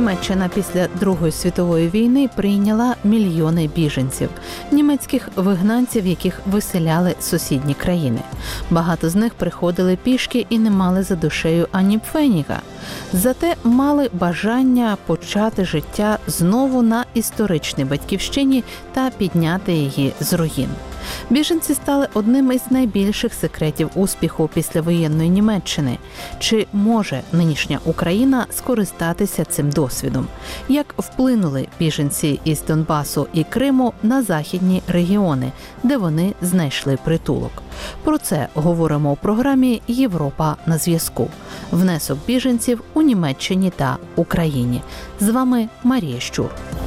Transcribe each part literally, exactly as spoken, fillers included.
Німеччина після Другої світової війни прийняла мільйони біженців, німецьких вигнанців, яких виселяли сусідні країни. Багато з них приходили пішки і не мали за душею ані пфеніга. Зате мали бажання почати життя знову на історичній батьківщині та підняти її з руїн. Біженці стали одним із найбільших секретів успіху післявоєнної Німеччини. Чи може нинішня Україна скористатися цим досвідом? Як вплинули біженці із Донбасу і Криму на західні регіони, де вони знайшли притулок? Про це говоримо у програмі «Європа на зв'язку». Внесок біженців у Німеччині та Україні. З вами Марія Щур.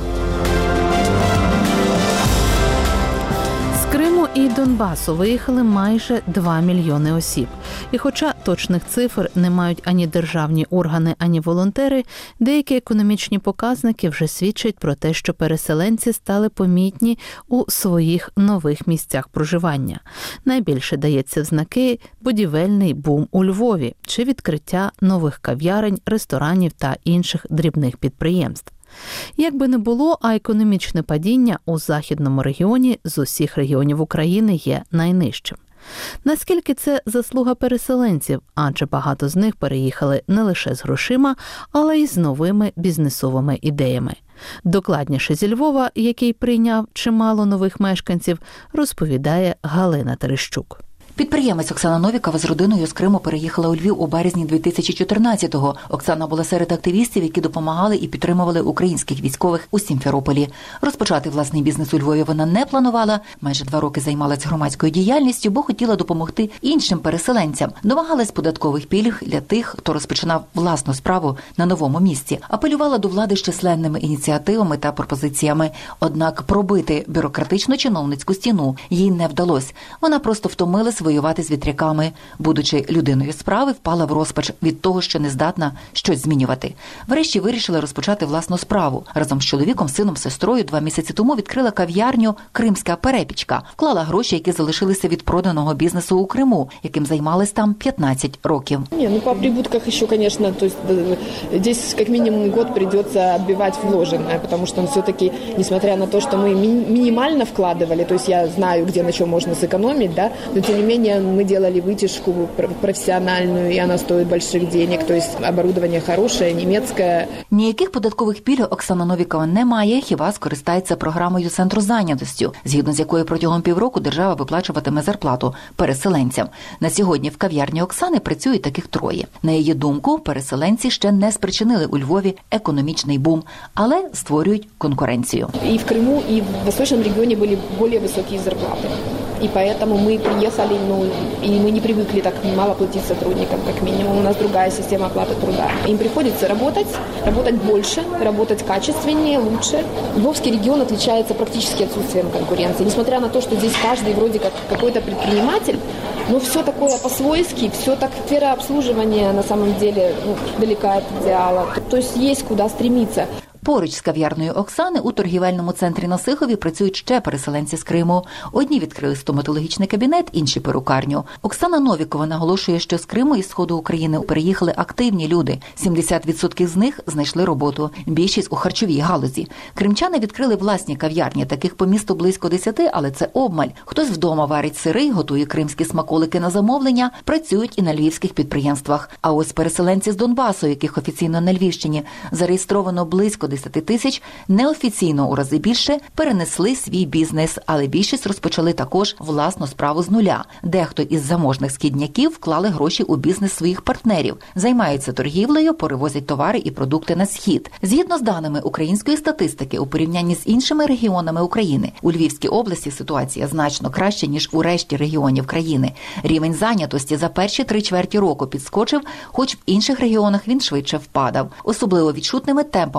З Криму і Донбасу виїхали майже два мільйони осіб. І хоча точних цифр не мають ані державні органи, ані волонтери, деякі економічні показники вже свідчать про те, що переселенці стали помітні у своїх нових місцях проживання. Найбільше дається в знаки будівельний бум у Львові чи відкриття нових кав'ярень, ресторанів та інших дрібних підприємств. Як би не було, а економічне падіння у західному регіоні з усіх регіонів України є найнижчим. Наскільки це заслуга переселенців, адже багато з них переїхали не лише з грошима, але й з новими бізнесовими ідеями. Докладніше зі Львова, який прийняв чимало нових мешканців, розповідає Галина Терещук. Підприємець Оксана Новікова з родиною з Криму переїхала у Львів у березні дві тисячі чотирнадцятого. Оксана була серед активістів, які допомагали і підтримували українських військових у Сімферополі. Розпочати власний бізнес у Львові вона не планувала. Майже два роки займалась громадською діяльністю, бо хотіла допомогти іншим переселенцям. Домагалась податкових пільг для тих, хто розпочинав власну справу на новому місці. Апелювала до влади з численними ініціативами та пропозиціями. Однак пробити бюрократично-чиновницьку стіну їй не вдалося. Вона просто втомилась воювати з вітряками. Будучи людиною справи, впала в розпач від того, що не здатна щось змінювати. Врешті вирішила розпочати власну справу. Разом з чоловіком, сином, сестрою два місяці тому відкрила кав'ярню «Кримська перепічка». Вклала гроші, які залишилися від проданого бізнесу у Криму, яким займалась там п'ятнадцять років. Не, ну по прибутках еще, конечно, то есть здесь как минимум год придется отбивать вложенное, потому что все-таки, несмотря на то, что мы ми- минимально вкладывали, то есть я знаю, где на чем можно сэкономить, да, но тем не менее мы делали вытяжку профессиональную, и она стоит больших денег, то есть оборудование хорошее, немецкое. Ніяких податкових пільг Оксана Новікова не має, хіба скористається програмою Центру зайнятості, згідно з якою протягом півроку держава виплачуватиме зарплату переселенцям. На сьогодні в кав'ярні Оксани працює таких троє. На її думку, переселенці ще не спричинили у Львові економічний бум, але створюють конкуренцію. И в Крыму, и в Восточном регионе были более высокие зарплаты. И поэтому мы приехали, ну, и мы не привыкли так мало платить сотрудникам, как минимум. У нас другая система оплаты труда. Им приходится работать, работать больше, работать качественнее, лучше. Львовский регион отличается практически отсутствием конкуренции. Несмотря на то, что здесь каждый вроде как какой-то предприниматель, но все такое по-свойски, все так, сфера обслуживания на самом деле ну, далека от идеала. То есть есть куда стремиться. Поруч з кав'ярною Оксани у торгівельному центрі на Сихові працюють ще переселенці з Криму. Одні відкрили стоматологічний кабінет, інші – перукарню. Оксана Новікова наголошує, що з Криму і Сходу України переїхали активні люди. сімдесят відсотків з них знайшли роботу, більшість у харчовій галузі. Кримчани відкрили власні кав'ярні, таких по місту близько десяти, але це обмаль. Хтось вдома варить сири, готує кримські смаколики на замовлення, працюють і на львівських підприємствах. А ось переселенці з Донбасу, яких офіційно на Львівщині зареєстровано близько десяти тисяч, неофіційно у рази більше, перенесли свій бізнес, але більшість розпочали також власну справу з нуля. Дехто із заможних східняків вклали гроші у бізнес своїх партнерів, займаються торгівлею, перевозять товари і продукти на схід. Згідно з даними української статистики, у порівнянні з іншими регіонами України, у Львівській області ситуація значно краща, ніж у решті регіонів країни. Рівень зайнятості за перші три чверті року підскочив, хоч в інших регіонах він швидше впадав. Особливо відчутними темпами зросло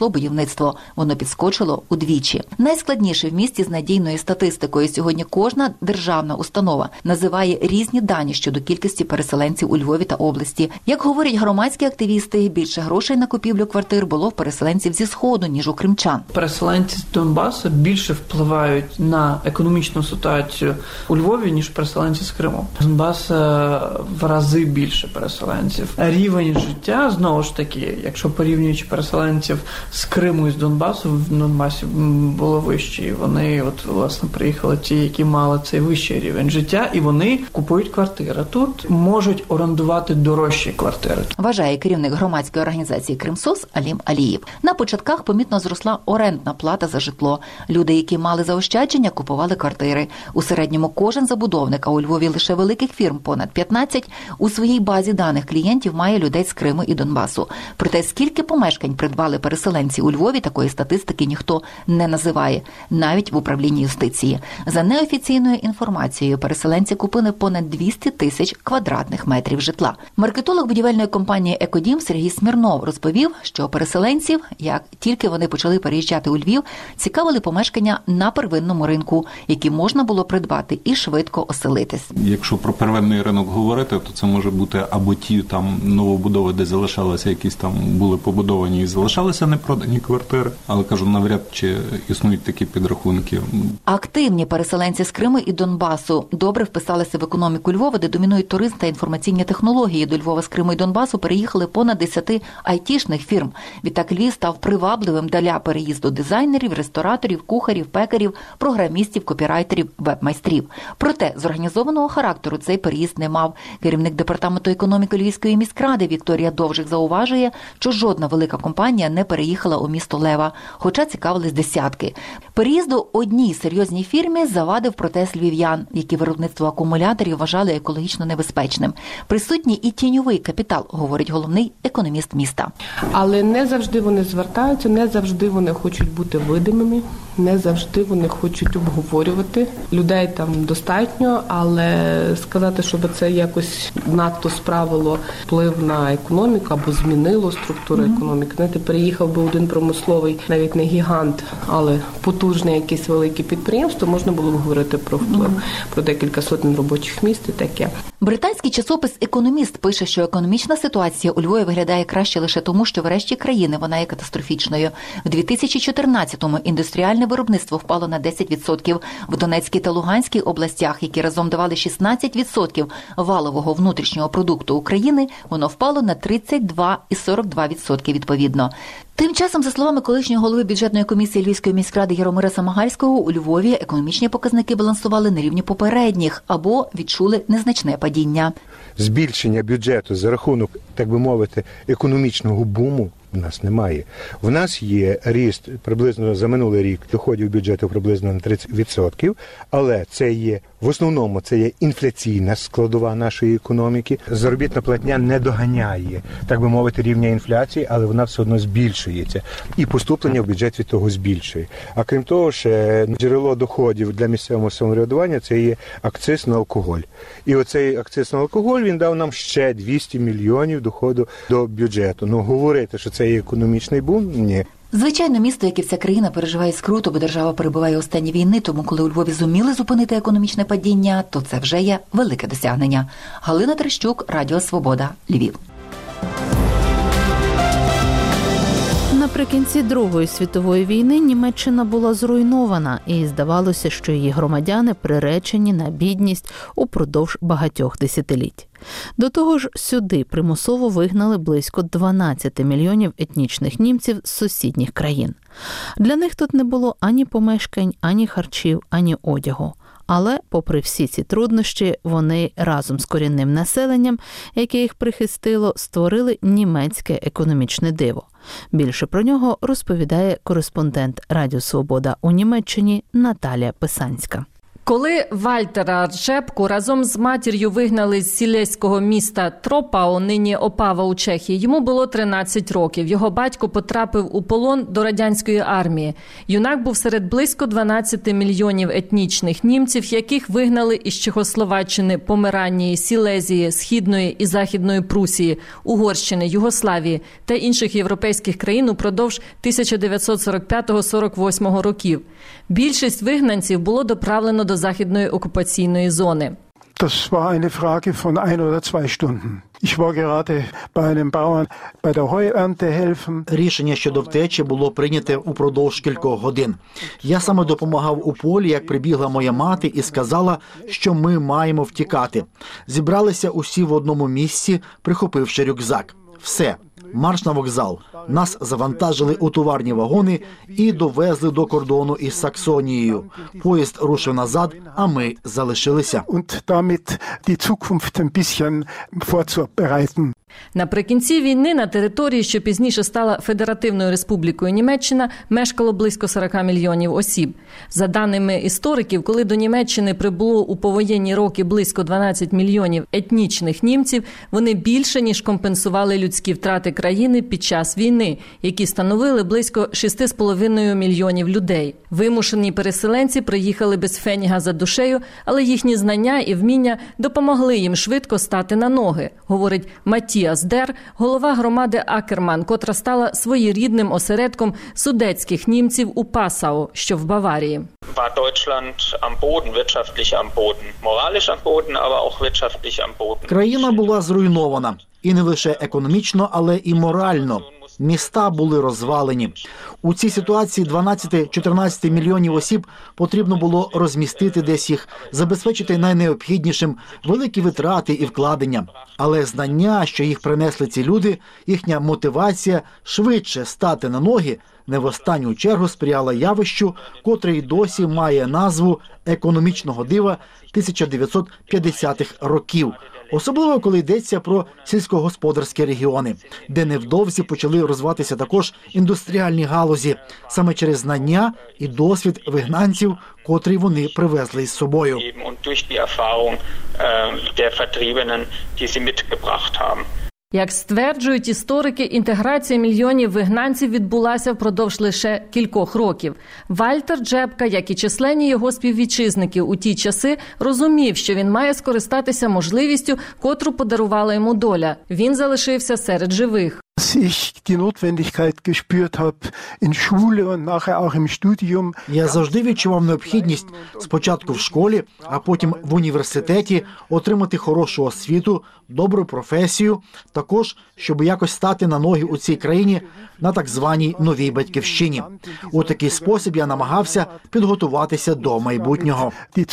пішло будівництво. Воно підскочило удвічі. Найскладніше в місті з надійною статистикою. Сьогодні кожна державна установа називає різні дані щодо кількості переселенців у Львові та області. Як говорять громадські активісти, більше грошей на купівлю квартир було в переселенців зі Сходу, ніж у кримчан. Переселенці з Донбасу більше впливають на економічну ситуацію у Львові, ніж переселенці з Криму. З Донбасу в рази більше переселенців. Рівень життя, знову ж таки, якщо порівнюючи переселенців з Криму і з Донбасу, в Донбасі було вище. Вони, от, власне, приїхали ті, які мали цей вищий рівень життя, і вони купують квартири. Тут можуть орендувати дорожчі квартири. Вважає керівник громадської організації «Кримсос» Алім Алієв. На початках помітно зросла орендна плата за житло. Люди, які мали заощадження, купували квартири. У середньому кожен забудовник, а у Львові лише великих фірм понад п'ятнадцять, у своїй базі даних клієнтів має людей з Криму і Донбасу. Проте скільки помешкань придбали переселенці у Львові, такої статистики ніхто не називає, навіть в управлінні юстиції. За неофіційною інформацією, переселенці купили понад двісті тисяч квадратних метрів житла. Маркетолог будівельної компанії «Екодім» Сергій Смірнов розповів, що переселенців, як тільки вони почали переїжджати у Львів, цікавили помешкання на первинному ринку, які можна було придбати і швидко оселитись. Якщо про первинний ринок говорити, то це може бути або ті там новобудови, де залишалися якісь там були побудовані і залишалися непродані квартири, але кажу, навряд чи існують такі підрахунки. Активні переселенці з Криму і Донбасу добре вписалися в економіку Львова, де домінують туризм та інформаційні технології. До Львова з Криму і Донбасу переїхали понад десять айтішних фірм. Відтак Львів став привабливим для переїзду дизайнерів, рестораторів, кухарів, пекарів, програмістів, копірайтерів, веб-майстрів. Проте з організованого характеру цей переїзд не мав. Керівник департаменту економіки Львівської міськради Вікторія Довжик зауважує, що жодна велика компанія не переїхала у місто Лева, хоча цікавились десятки. Переїзду одній серйозній фірмі завадив протест львів'ян, які виробництво акумуляторів вважали екологічно небезпечним. Присутній і тіньовий капітал, говорить головний економіст міста. Але не завжди вони звертаються, не завжди вони хочуть бути видимими, не завжди вони хочуть обговорювати. Людей там достатньо, але сказати, щоб це якось надто справило вплив на економіку або змінило структуру mm-hmm. економіки. Знаєте, переїхав би один промисловий, навіть не гігант, але потужне якесь велике підприємство, можна було б говорити про вплив, mm-hmm. про декілька сотень робочих місць і таке. Британський часопис «Економіст» пише, що економічна ситуація у Львові виглядає краще лише тому, що в решті країни вона є катастрофічною. В дві тисячі чотирнадцятому індустріальне виробництво впало на десять відсотків. В Донецькій та Луганській областях, які разом давали шістнадцять відсотків валового внутрішнього продукту України, воно впало на тридцять два і сорок два відсотки відповідно. Тим часом, за словами колишнього голови бюджетної комісії Львівської міськради Яромира Самагальського, у Львові економічні показники балансували на рівні попередніх або відчули незначне падіння. Збільшення бюджету за рахунок, так би мовити, економічного буму в нас немає. В нас є ріст приблизно за минулий рік доходів бюджету приблизно на тридцять відсотків, але це є, в основному, це є інфляційна складова нашої економіки. Заробітна платня не доганяє, так би мовити, рівня інфляції, але вона все одно збільшується. І поступлення в бюджет від того збільшує. А крім того, ще джерело доходів для місцевого самоврядування – це є акциз на алкоголь. І оцей акциз на алкоголь, він дав нам ще двісті мільйонів доходу до бюджету. Ну, говорити, що це є економічний бум – ні. Звичайно, місто, як і вся країна, переживає скруту, бо держава перебуває у стані війни, тому коли у Львові зуміли зупинити економічне падіння, то це вже є велике досягнення. Галина Трещук, Радіо Свобода, Львів. Наприкінці Другої світової війни Німеччина була зруйнована, і здавалося, що її громадяни приречені на бідність упродовж багатьох десятиліть. До того ж, сюди примусово вигнали близько дванадцять мільйонів етнічних німців з сусідніх країн. Для них тут не було ані помешкань, ані харчів, ані одягу. Але, попри всі ці труднощі, вони разом з корінним населенням, яке їх прихистило, створили німецьке економічне диво. Більше про нього розповідає кореспондент Радіо Свобода у Німеччині Наталія Писанська. Коли Вальтера Джебку разом з матір'ю вигнали з сілеського міста Тропау, нині Опава у Чехії, йому було тринадцять років. Його батько потрапив у полон до радянської армії. Юнак був серед близько дванадцяти мільйонів етнічних німців, яких вигнали із Чехословаччини, Померанії, Сілезії, Східної і Західної Прусії, Угорщини, Югославії та інших європейських країн упродовж тисяча дев'ятсот сорок п'ятого - сорок восьмого років. Більшість вигнанців було доправлено до західної окупаційної зони. Das war eine Frage von ein oder zwei Stunden. Ich war gerade bei einem Bauern bei der Heuernte helfen. Рішення щодо втечі було прийняте упродовж кількох годин. Я саме допомагав у полі, як прибігла моя мати і сказала, що ми маємо втікати. Зібралися усі в одному місці, прихопивши рюкзак. Все. Марш на вокзал. Нас завантажили у товарні вагони і довезли до кордону із Саксонією. Поїзд рушив назад, а ми залишилися. Und damit die Zukunft ein bisschen vorzubereiten. Наприкінці війни на території, що пізніше стала Федеративною Республікою Німеччина, мешкало близько сорока мільйонів осіб. За даними істориків, коли до Німеччини прибуло у повоєнні роки близько дванадцять мільйонів етнічних німців, вони більше, ніж компенсували людські втрати країни під час війни, які становили близько шість з половиною мільйонів людей. Вимушені переселенці приїхали без феніга за душею, але їхні знання і вміння допомогли їм швидко стати на ноги, говорить Матіас Дер, голова громади Акерман, котра стала своєрідним осередком судетських німців у Пасау, що в Баварії. War Deutschland am Boden, wirtschaftlich am Boden, moralisch am Boden, aber auch wirtschaftlich am Boden. Країна була зруйнована. І не лише економічно, але і морально. Міста були розвалені. У цій ситуації дванадцять-чотирнадцять мільйонів осіб потрібно було розмістити десь їх, забезпечити найнеобхіднішим, великі витрати і вкладення. Але знання, що їх принесли ці люди, їхня мотивація швидше стати на ноги, не в останню чергу сприяла явищу, котре й досі має назву економічного дива тисяча дев'ятсот п'ятдесятих років. Особливо, коли йдеться про сільськогосподарські регіони, де невдовзі почали розвиватися також індустріальні галузі, саме через знання і досвід вигнанців, котрі вони привезли із собою. Як стверджують історики, інтеграція мільйонів вигнанців відбулася впродовж лише кількох років. Вальтер Джебка, як і численні його співвітчизники у ті часи, розумів, що він має скористатися можливістю, котру подарувала йому доля. Він залишився серед живих. Я завжди відчував необхідність спочатку в школі, а потім в університеті отримати хорошу освіту, добру професію, також, щоб якось стати на ноги у цій країні на так званій новій батьківщині. У такий спосіб я намагався підготуватися до майбутнього.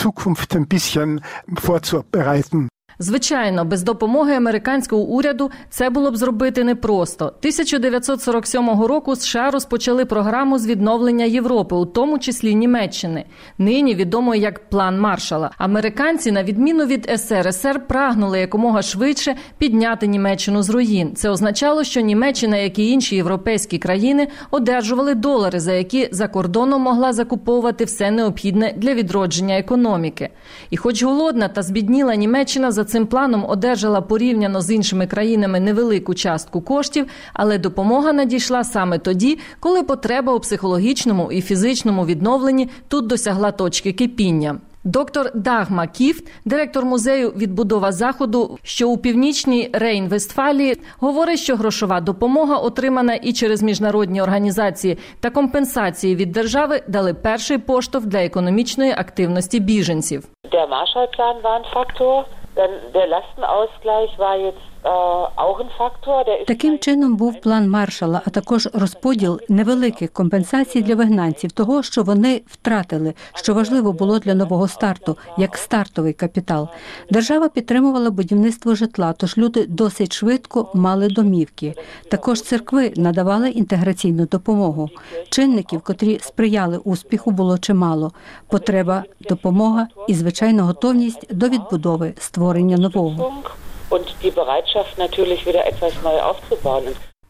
Звичайно, без допомоги американського уряду це було б зробити непросто. тисяча дев'ятсот сорок сьомого року США розпочали програму з відновлення Європи, у тому числі Німеччини. Нині відомо як План Маршалла. Американці, на відміну від ес ер ес ер, прагнули якомога швидше підняти Німеччину з руїн. Це означало, що Німеччина, як і інші європейські країни, одержували долари, за які за кордоном могла закуповувати все необхідне для відродження економіки. І хоч голодна та збідніла Німеччина за цим планом одержала порівняно з іншими країнами невелику частку коштів, але допомога надійшла саме тоді, коли потреба у психологічному і фізичному відновленні тут досягла точки кипіння. Доктор Дагма Кіфт, директор музею «Відбудова Заходу», що у північній Рейн-Вестфалії, говорить, що грошова допомога, отримана і через міжнародні організації, та компенсації від держави дали перший поштовх для економічної активності біженців. Der Marshallplan war ein Faktor. Der Lastenausgleich war jetzt auch ein Faktor. Таким чином був план Маршалла, а також розподіл невеликих компенсацій для вигнанців, того, що вони втратили, що важливо було для нового старту, як стартовий капітал. Держава підтримувала будівництво житла, тож люди досить швидко мали домівки. Також церкви надавали інтеграційну допомогу. Чинників, котрі сприяли успіху, було чимало. Потреба, допомога і, звичайно, готовність до відбудови, створення нового. Und die Bereitschaft natürlich wieder etwas neu aufzubauen.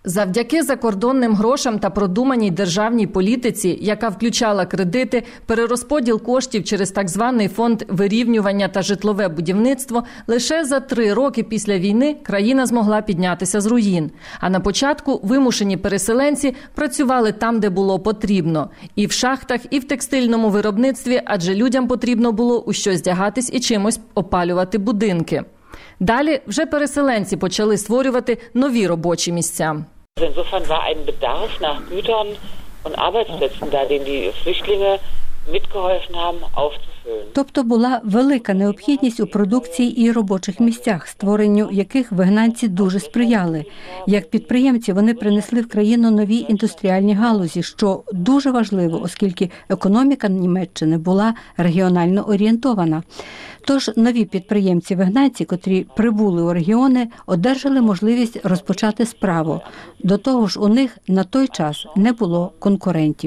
Завдяки закордонним грошам та продуманій державній політиці, яка включала кредити, перерозподіл коштів через так званий фонд вирівнювання та житлове будівництво, лише за три роки після війни країна змогла піднятися з руїн. А на початку вимушені переселенці працювали там, де було потрібно. І в шахтах, і в текстильному виробництві, адже людям потрібно було у щось вдягатись і чимось опалювати будинки. Далі вже переселенці почали створювати нові робочі місця. Insofern war ein Bedarf nach Gütern und Arbeitsplätzen da, den die Flüchtlinge mitgeholfen haben aufzufüllen. Тобто була велика необхідність у продукції і робочих місцях, створенню яких вигнанці дуже сприяли. Як підприємці вони принесли в країну нові індустріальні галузі, що дуже важливо, оскільки економіка Німеччини була регіонально орієнтована. Тож нові підприємці-вигнанці, котрі прибули у регіони, одержали можливість розпочати справу. До того ж, у них на той час не було конкурентів.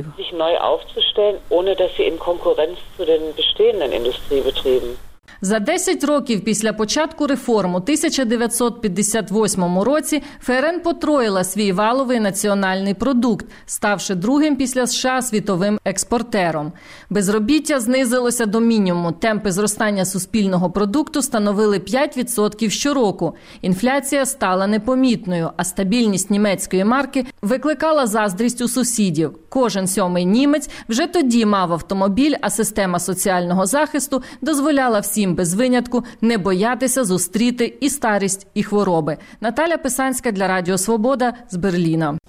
За десять років після початку реформ у тисяча дев'ятсот п'ятдесят восьмому році ФРН потроїла свій валовий національний продукт, ставши другим після США світовим експортером. Безробіття знизилося до мінімуму, темпи зростання суспільного продукту становили п'ять відсотків щороку. Інфляція стала непомітною, а стабільність німецької марки викликала заздрість у сусідів. Кожен сьомий німець вже тоді мав автомобіль, а система соціального захисту дозволяла всім без винятку не боятися зустріти і старість, і хвороби. Наталя Писанська для Радіо Свобода з Берліна.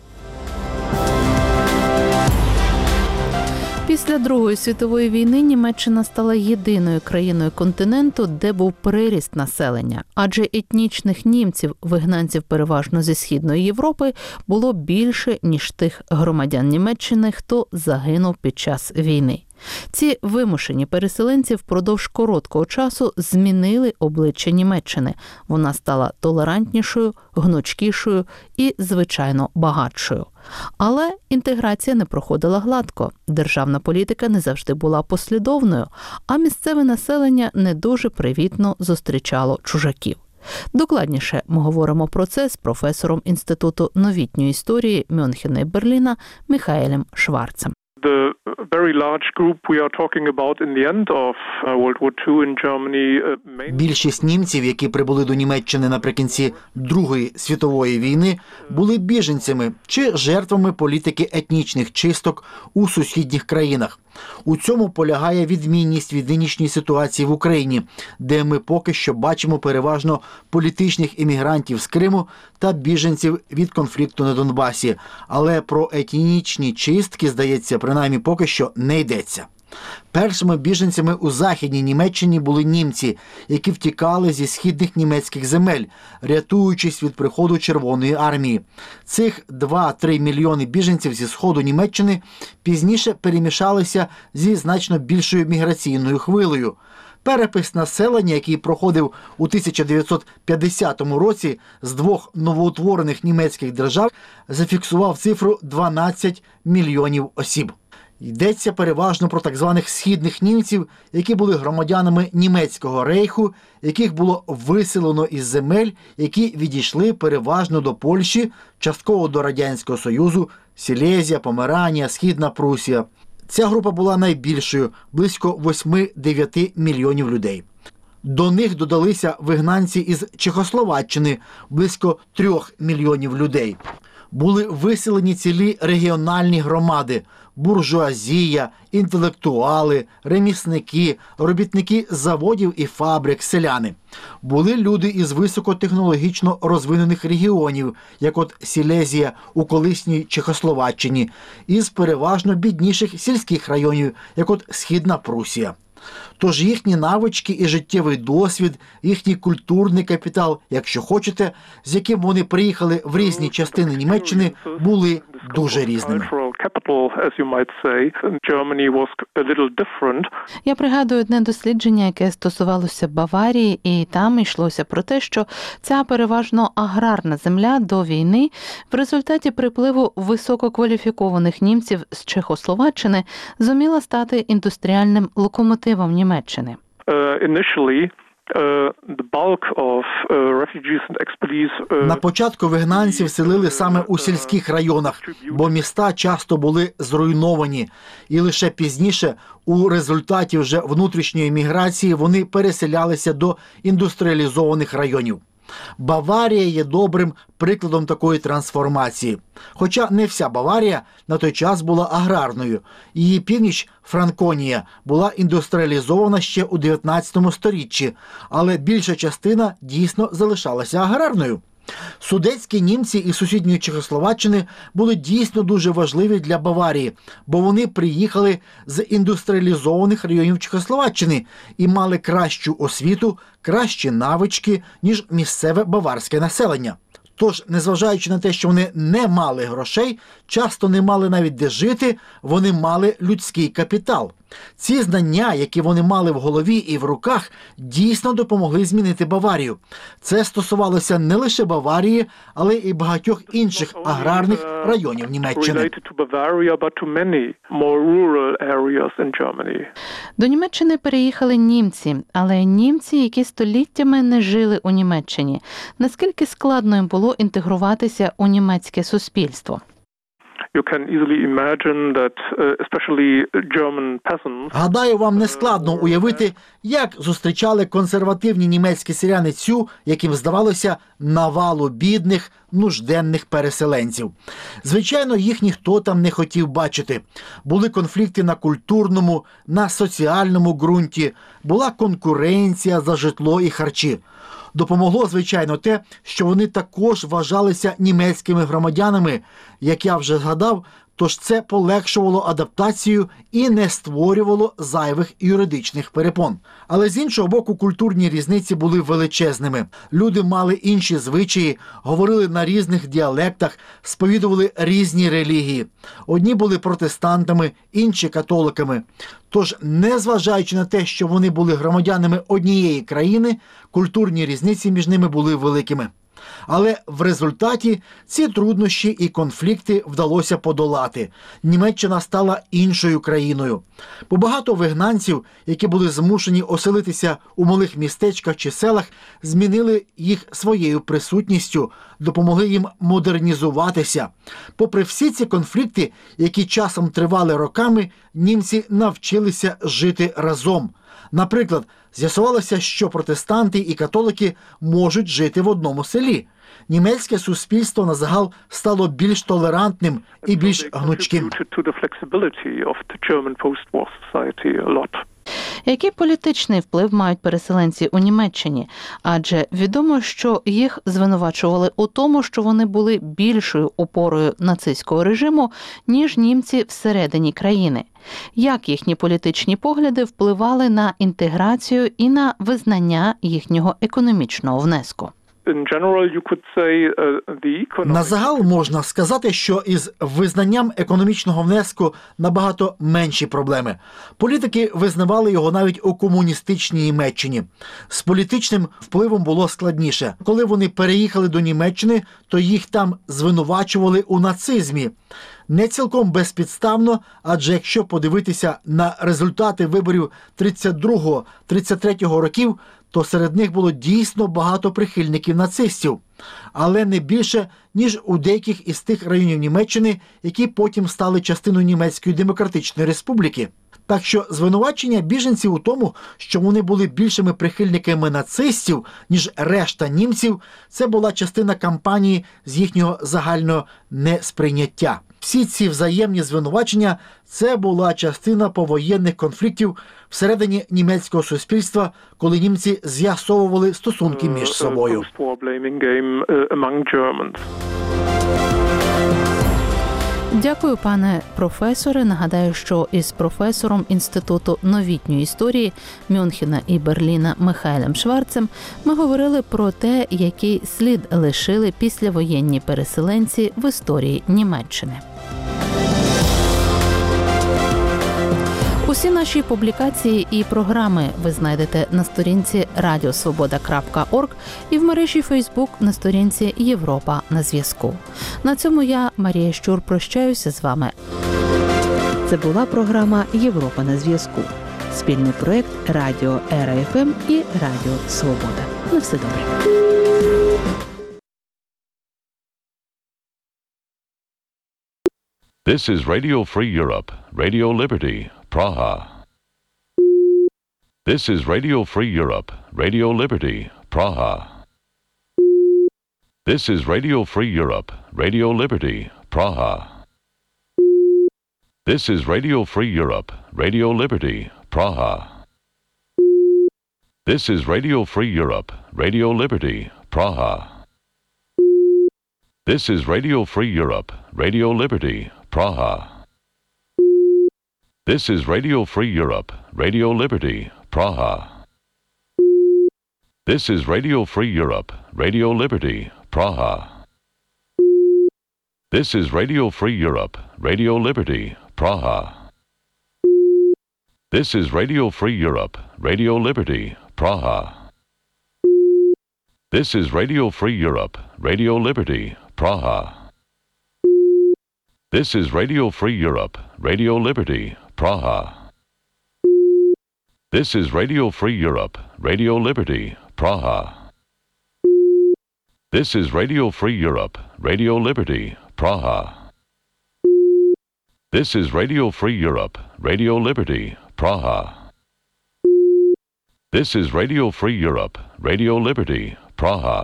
Після Другої світової війни Німеччина стала єдиною країною континенту, де був приріст населення. Адже етнічних німців, вигнанців переважно зі Східної Європи, було більше, ніж тих громадян Німеччини, хто загинув під час війни. Ці вимушені переселенці впродовж короткого часу змінили обличчя Німеччини. Вона стала толерантнішою, гнучкішою і, звичайно, багатшою. Але інтеграція не проходила гладко. Державна політика не завжди була послідовною, а місцеве населення не дуже привітно зустрічало чужаків. Докладніше ми говоримо про це з професором Інституту новітньої історії Мюнхена і Берліна Михаелем Шварцем. The very large group we are talking about in the end of World War Two in Germany. Більшість німців, які прибули до Німеччини наприкінці Другої світової війни, були біженцями чи жертвами політики етнічних чисток у сусідніх країнах. У цьому полягає відмінність від нинішньої ситуації в Україні, де ми поки що бачимо переважно політичних іммігрантів з Криму та біженців від конфлікту на Донбасі. Але про етнічні чистки, здається, принаймні поки що не йдеться. Першими біженцями у Західній Німеччині були німці, які втікали зі східних німецьких земель, рятуючись від приходу Червоної армії. Цих два-три мільйони біженців зі сходу Німеччини пізніше перемішалися зі значно більшою міграційною хвилею. Перепис населення, який проходив у тисяча дев'ятсот п'ятдесятому році з двох новоутворених німецьких держав, зафіксував цифру дванадцять мільйонів осіб. Йдеться переважно про так званих східних німців, які були громадянами Німецького рейху, яких було виселено із земель, які відійшли переважно до Польщі, частково до Радянського Союзу, Сілезія, Померанія, Східна Прусія. Ця група була найбільшою – близько восьми-дев'яти мільйонів людей. До них додалися вигнанці із Чехословаччини – близько трьох мільйонів людей. Були виселені цілі регіональні громади – буржуазія, інтелектуали, ремісники, робітники заводів і фабрик, селяни. Були люди із високотехнологічно розвинених регіонів, як от Сілезія у колишній Чехословаччині, із переважно бідніших сільських районів, як от Східна Прусія. Тож їхні навички і життєвий досвід, їхній культурний капітал, якщо хочете, з яким вони приїхали в різні частини Німеччини, були дуже різними. Я пригадую одне дослідження, яке стосувалося Баварії, і там йшлося про те, що ця переважно аграрна земля до війни в результаті припливу висококваліфікованих німців з Чехословаччини зуміла стати індустріальним локомотивом Німеччини. Uh, initially На початку вигнанців селили саме у сільських районах, бо міста часто були зруйновані. І лише пізніше, у результаті вже внутрішньої міграції, вони переселялися до індустріалізованих районів. Баварія є добрим прикладом такої трансформації. Хоча не вся Баварія на той час була аграрною. Її північ, Франконія, була індустріалізована ще у дев'ятнадцятому сторіччі, але більша частина дійсно залишалася аграрною. Судетські німці із сусідньої Чехословаччини були дійсно дуже важливі для Баварії, бо вони приїхали з індустріалізованих районів Чехословаччини і мали кращу освіту, кращі навички, ніж місцеве баварське населення. Тож, незважаючи на те, що вони не мали грошей, часто не мали навіть де жити, вони мали людський капітал. Ці знання, які вони мали в голові і в руках, дійсно допомогли змінити Баварію. Це стосувалося не лише Баварії, але й багатьох інших аграрних районів Німеччини. До Німеччини переїхали німці, але німці, які століттями не жили у Німеччині. Наскільки складно їм було інтегруватися у німецьке суспільство? Гадаю, вам не складно уявити, як зустрічали консервативні німецькі селяни цю, яким здавалося, навалу бідних, нужденних переселенців. Звичайно, їх ніхто там не хотів бачити. Були конфлікти на культурному, на соціальному ґрунті, була конкуренція за житло і харчі. Допомогло, звичайно, те, що вони також вважалися німецькими громадянами, як я вже згадав, тож це полегшувало адаптацію і не створювало зайвих юридичних перепон. Але з іншого боку, культурні різниці були величезними. Люди мали інші звичаї, говорили на різних діалектах, сповідували різні релігії. Одні були протестантами, інші католиками. Тож, незважаючи на те, що вони були громадянами однієї країни, культурні різниці між ними були великими. Але в результаті ці труднощі і конфлікти вдалося подолати. Німеччина стала іншою країною. Бо багато вигнанців, які були змушені оселитися у малих містечках чи селах, змінили їх своєю присутністю, допомогли їм модернізуватися. Попри всі ці конфлікти, які часом тривали роками, німці навчилися жити разом. Наприклад, з'ясувалося, що протестанти і католики можуть жити в одному селі. Німецьке суспільство на загал стало більш толерантним і більш гнучким. Який політичний вплив мають переселенці у Німеччині? Адже відомо, що їх звинувачували у тому, що вони були більшою опорою нацистського режиму, ніж німці всередині країни. Як їхні політичні погляди впливали на інтеграцію і на визнання їхнього економічного внеску? На загал можна сказати, що із визнанням економічного внеску набагато менші проблеми. Політики визнавали його навіть у комуністичній Німеччині. З політичним впливом було складніше. Коли вони переїхали до Німеччини, то їх там звинувачували у нацизмі. Не цілком безпідставно, адже якщо подивитися на результати виборів тридцять другого - тридцять третього років, то серед них було дійсно багато прихильників нацистів. Але не більше, ніж у деяких із тих районів Німеччини, які потім стали частиною Німецької Демократичної Республіки. Так що звинувачення біженців у тому, що вони були більшими прихильниками нацистів, ніж решта німців, це була частина кампанії з їхнього загального несприйняття. Всі ці взаємні звинувачення – це була частина повоєнних конфліктів всередині німецького суспільства, коли німці з'ясовували стосунки між собою. Дякую, пане професоре. Нагадаю, що із професором Інституту новітньої історії Мюнхена і Берліна Михайлем Шварцем ми говорили про те, який слід лишили післявоєнні переселенці в історії Німеччини. Усі наші публікації і програми ви знайдете на сторінці радіосвобода крапка орг і в мережі Фейсбук на сторінці Європа на зв'язку. На цьому я, Марія Щур, прощаюся з вами. Це була програма «Європа на зв'язку». Спільний проєкт Радіо Ера еф ем і Радіо Свобода. На все добре. This is Radio Free Europe, Radio Liberty, Praha. This is Radio Free Europe, Radio Liberty, Praha. This is Radio Free Europe, Radio Liberty, Praha. This is Radio Free Europe, Radio Liberty, Praha. This is Radio Free Europe, Radio Liberty, Praha. This is Radio Free Europe, Radio Liberty, Praha. This is Radio Free Europe, Radio Liberty, Praha. This is Radio Free Europe, Radio Liberty, Praha. This is Radio Free Europe, Radio Liberty, Praha. This is Radio Free Europe, Radio Liberty, Praha. This is Radio Free Europe, Radio Liberty, Praha. This is Radio Free Europe, Radio Liberty, Praha. This is Radio Free Europe, Radio Liberty, Praha. This is Radio Free Europe, Radio Liberty, Praha. This is Radio Free Europe, Radio Liberty, Praha. This is Radio Free Europe, Radio Liberty, Praha.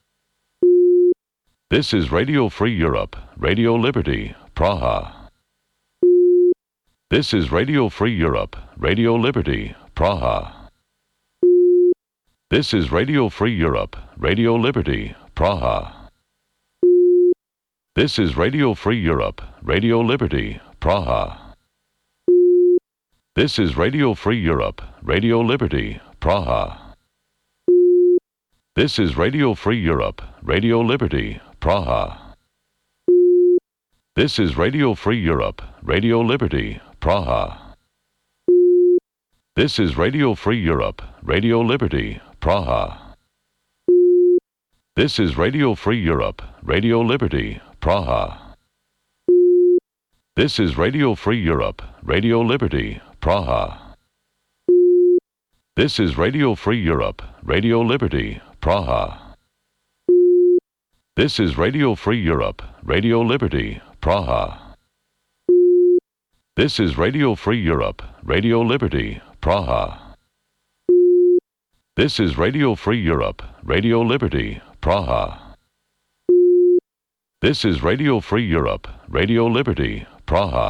This is Radio Free Europe, Radio Liberty, Praha. This is Radio Free Europe, Radio Liberty, Praha. This is Radio Free Europe, Radio Liberty, Praha. This is Radio Free Europe, Radio Liberty, Praha. This is Radio Free Europe, Radio Liberty, Praha. This is Radio Free Europe, Radio Liberty, Praha. This is Radio Free Europe, Radio Liberty, Praha. This is Radio Free Europe, Radio Liberty, Praha. This is Radio Free Europe, Radio Liberty, Praha. This is Radio Free Europe, Radio Liberty, Praha. This is Radio Free Europe, Radio Liberty, Praha. This is Radio Free Europe, Radio Liberty, Praha. This is Radio Free Europe, Radio Liberty, Praha. This is Radio Free Europe, Radio Liberty, Praha. This is Radio Free Europe, Radio Liberty, Praha.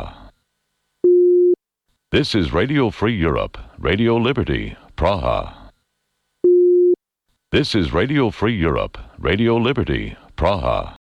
This is Radio Free Europe, Radio Liberty, Praha. This is Radio Free Europe, Radio Liberty, Praha.